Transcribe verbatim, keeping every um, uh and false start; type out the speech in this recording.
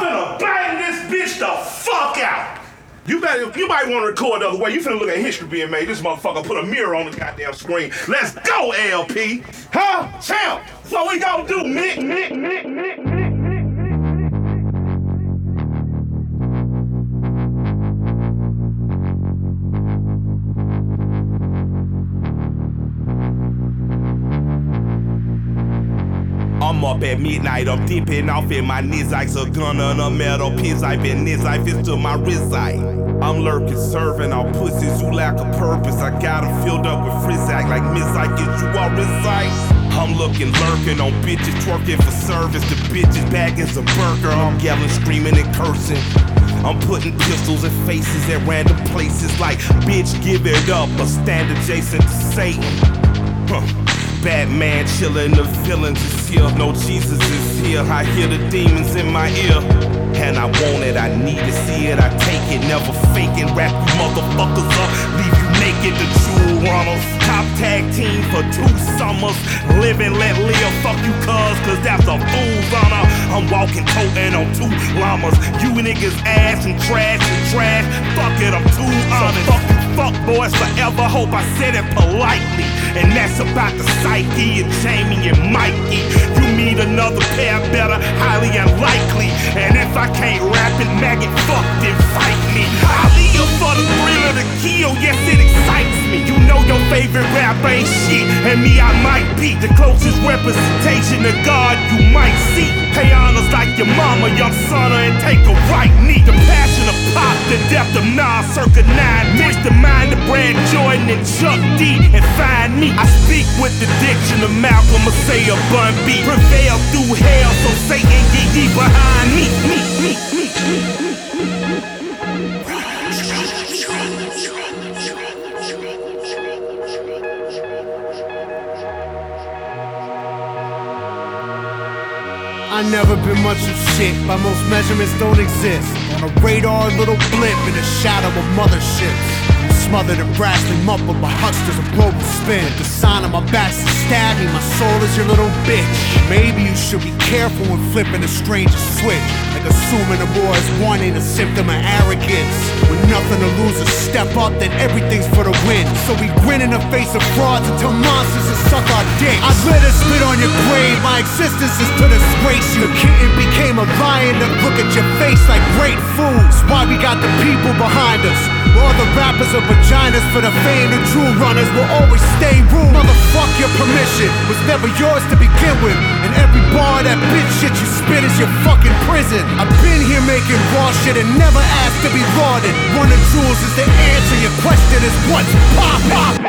finna bang this bitch the fuck out. You better, you might want to record the other way. You finna look at history being made. This motherfucker put a mirror on the goddamn screen. Let's go, L P. Huh? Champ, what we gonna do, Nick, Nick, Nick, Nick, Nick? I'm up at midnight, I'm dipping off in my Nizikes, a gun on a metal piece. I've been Nizike, fist to my wrist eye. I'm lurking, serving all pussies who lack a purpose. I got them filled up with Frizzak like Mizike, is you all recite? I'm looking, lurking on bitches, twerking for service. The bitches bagging some burger, I'm yelling, screaming and cursing. I'm putting pistols in faces at random places like, bitch, give it up, a stand adjacent to Satan. Huh. Batman chillin', the villains is here. No Jesus is here. I hear the demons in my ear. And I want it, I need to see it. I take it, never faking. Wrap you motherfuckers up, leave you naked. The jewel runners, top tag team for two summers. Live and let live, fuck you cuz, cause that's a fool's honor. I'm walking, toting on two llamas. You niggas ass and trash and trash. Fuck it, I'm too honest. So fuck you, fuck boys forever. Hope I said it politely. And that's about the Psyche and Jamie and Mikey. You meet another pair better, highly unlikely. And if I can't rap it, maggot, fuck, then fight me. I'll live for the thrill of the kill, yes it excites me. You know your favorite rap ain't shit, and me I might be the closest representation of God you might see. Pay honors like your mama, young son, and take a right knee. The passion of pop, the depth of Nas, circa nine. Mix the mind of Brad Jordan and Chuck D, and find me. I speak with the diction of Malcolm, or say a Bun B. Prevail through hell, so Satan get ye behind me. me, me, me, me, me. I never been much of shit, by most measurements don't exist. On a radar, little blip in the shadow of motherships. Smothered and brassly muffled by hucksters of global spin. The sign on my back to stab me, my soul is your little bitch. Maybe you should be careful when flipping a stranger's switch. Like assuming a war is won ain't a symptom of arrogance. With nothing to lose or step up, then everything's for the win. So we grin in the face of frauds until monsters will suck our dick. I let her spit on your grave, my existence is to disgrace you. The kitten became a lion that look at your face like great fools. Why we got the people behind us? All the rappers are vaginas for the fame. The true runners will always stay rude. Motherfuck your permission was never yours to begin with. And every bar that bitch shit you spit is your fucking prison. I've been here making raw shit and never asked to be lauded. One of jewels is the answer. Your question is what's poppin'?